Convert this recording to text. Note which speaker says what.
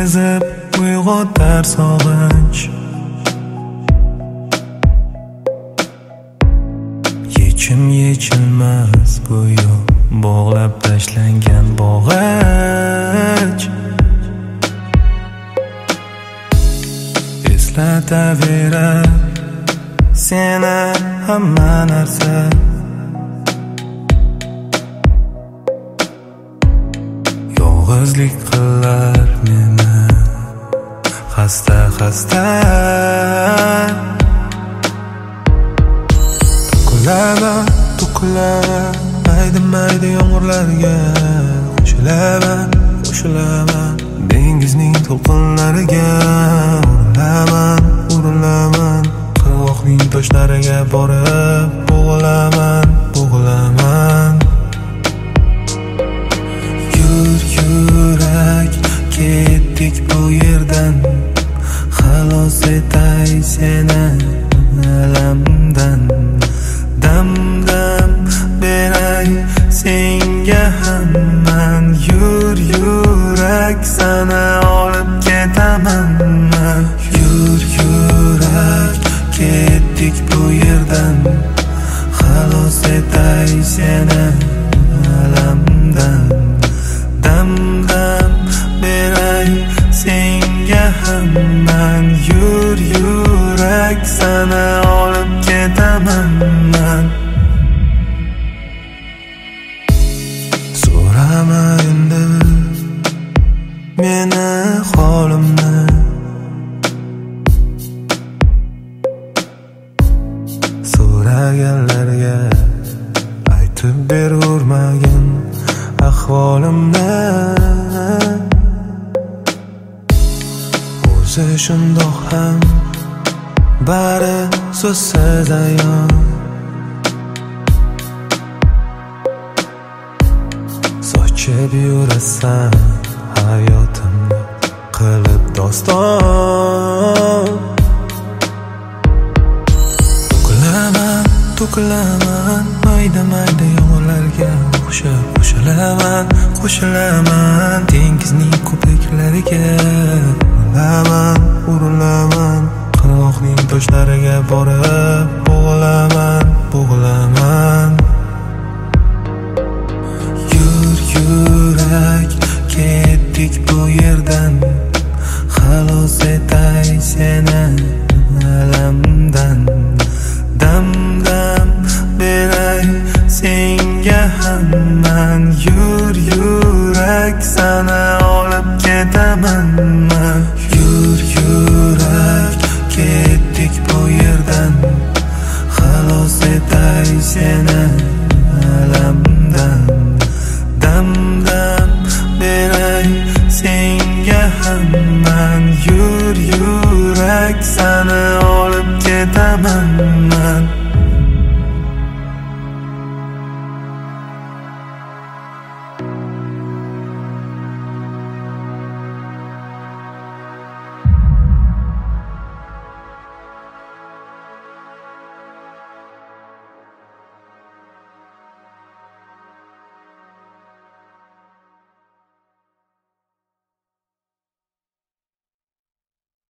Speaker 1: sezib uyg'otar sog'inch. Yechilmas go'yo bog'lab tashlangan bog'ich. Eslataverar seni hamma narsa. Yolg'izlik qilar meni xasta. To'kilaman mayda yomg'irlarga, qo'shilaman dengizning to'lqinlariga. Urilaman qirg'oqning toshlariga borib bo'g'ilaman. Yurak ketdik bu yerdan, xalos etay seni alamdan. Dam beray senga hamman, yurak sana olib ketaman man. Yurak ketdik bu yerdan, xalos etay seni alamdan. Dam beray senga hamman, yurak sana olib ketaman man. So'rama endi meni holimni, so'raganlarga aytib berurmagin ahvolimni. O'zi shundoq ham bari so'zsiz ayon. Sochib yurasan hayotimni qilib doston. To'kilaman mayda yomg'irlarga o'xshab qo'shilaman dengizning ko'priklariga. Urilaman qirg'oqning toshlariga borib bo'g'ilaman. Yurak ketdik bu yerdan, xalos etay seni alamdan. Dam beray senga hamman, yurak sana olib ketaman man. Yurak ketdik bu yerdan, xalos etay seni